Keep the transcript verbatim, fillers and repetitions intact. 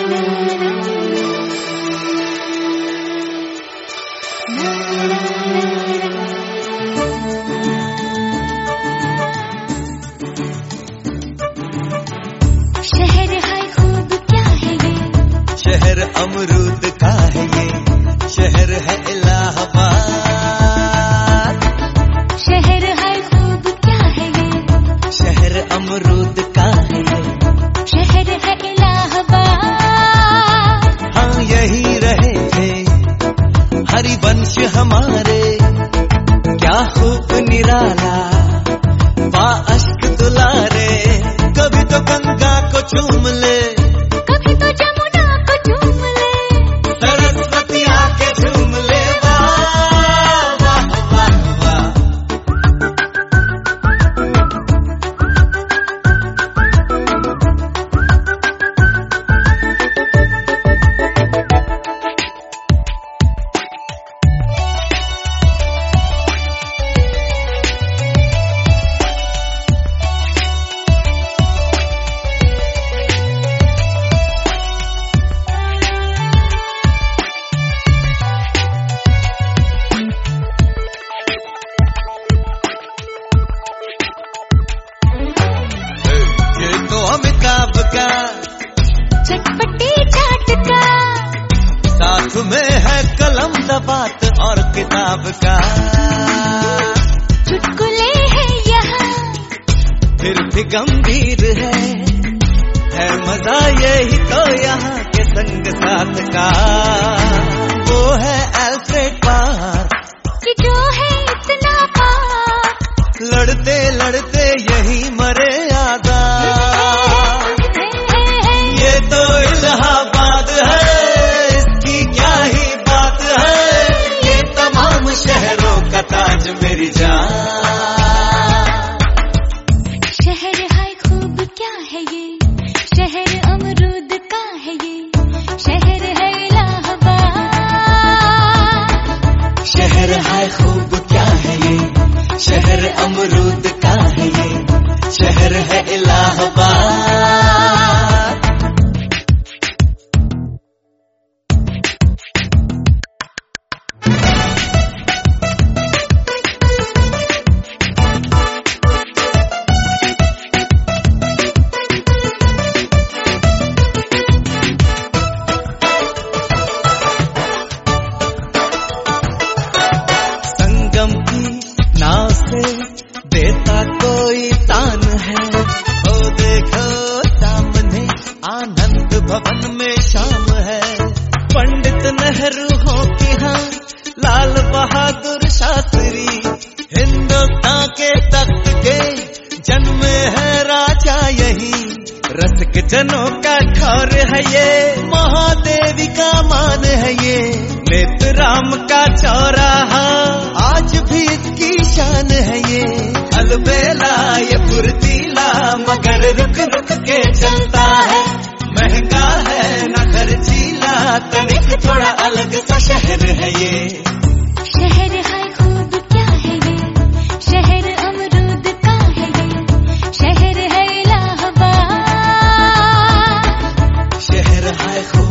शहर है खूब क्या है ये, शहर अमरूद का है ये, शहर है इलाहाबाद। शहर है खूब क्या है ये, शहर अमरूद का है ये, शहर है इलाहाबाद। हाँ यही रहे थे हरिवंश हमारे, क्या खूब निराला बाअश्क दुलारे। कभी तो गंगा को चूम ले, कभी तो जमुना को चूम ले, सरस्वती आके झूम ले। वाह वाह वाह वाह। ये तो अमिताभ का चटपटी चाट का, साथ में है कलम दबात और किताब का। चुटकुले हैं यहाँ, फिर भी गंभीर है, है मजा यही तो यहाँ के संग साथ का। वो है अल्फ्रेड पार कि जो है इतना पार, लड़ते लड़ते यही मरे आजाद। ये तो इलाहाबाद है, इसकी क्या ही बात है, ये तमाम शहरों का ताज मेरी जान। शहर है खूब क्या है ये, शहर अमरूद का है ये, शहर है इलाहाबाद। शहर है खूब क्या है ये, शहर अमरूद का है ये, शहर है इलाहाबाद। संगम की नाव से देता कोई तान है, ओ देखो सामने आनंद भवन में शाम है। पंडित नेहरू हो कि हाँ लाल बहादुर शास्त्री, हिंदुस्तान के तख्त के जन्मे है राजा यही। रसिक जनों का ठौर है ये, महादेवी का मान है ये, नेत्र राम का चौराहा आज भी इसकी शान है ये। अलबेला ये फुर्तीला मगर रुक रुक के चलता है, महंगा है न खर्चीला, तनिक थोड़ा अलग सा शहर है ये। शहर है खूब क्या है ये, शहर अमरूद का है ये, शहर है इलाहाबाद। शहर है खूब